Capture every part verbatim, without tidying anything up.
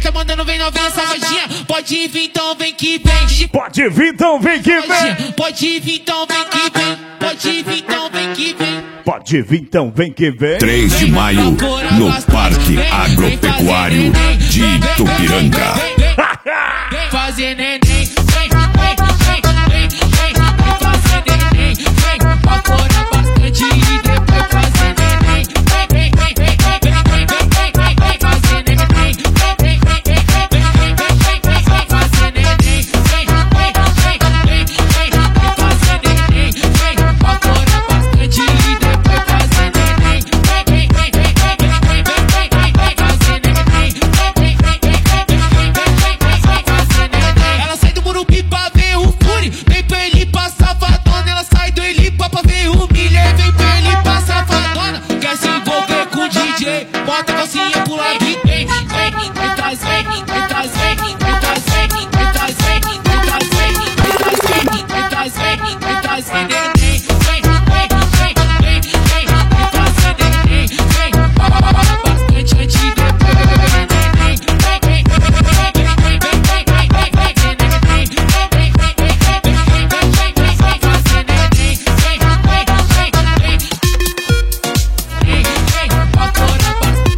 tá mandando, vem novinha safadinha. Pode vir, então vem que vem. Pode vir, então vem que vem. Pode vir, então vem que vem. Pode vir, então vem que vem. Pode vir, então vem que vem. três de maio, no Parque Agropecuário de Itupiranga. Vem fazer neném. Vem, vem, vem, vem, vem, vem fazer neném. Vem, bacora bastante e depois fazer neném. Vem, vem, vem, vem, vem, vem, vem, vem, vem fazer neném. Vem, vem, vem, vem, vem, vem, vem, vem, vem fazer neném. Vem, vem, vem, vem, vem, vem fazer neném. Vem, bacora bastante e depois fazer neném. Vem, vem, vem, vem, vem, vem, vem, vem, vem fazer neném. Vem, vem, vem, vem, vem, vem, vem, vem fazer neném. Ela sai do Murupi pra ver o Fury. Vem pra ele pra safadona. Ela sai do Elipa pra ver o Miller. Vem pra ele pra safadona. Quer se envolver com o D J? Bota a calcinha pro lado e vem. Vem, vem trazer, vem trazer, vem trazer, vem trazer, vem trazer, vem trazer, vem trazer neném. Vem, vem, vem, vem, vem, vem trazer neném. Vem, bastante antes de depois neném. Vem, vem, vem, vem, vem, vem, vem, vem, vem fazer neném. Vem, vem, vem, vem, vem, vem, vem, vem, vem fazer neném. Vem, vem, vem, vem, vem, vem, bacora bastante.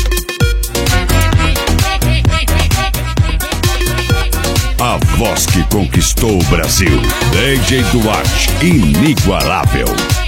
A voz que conquistou o Brasil. D J Duarte, inigualável.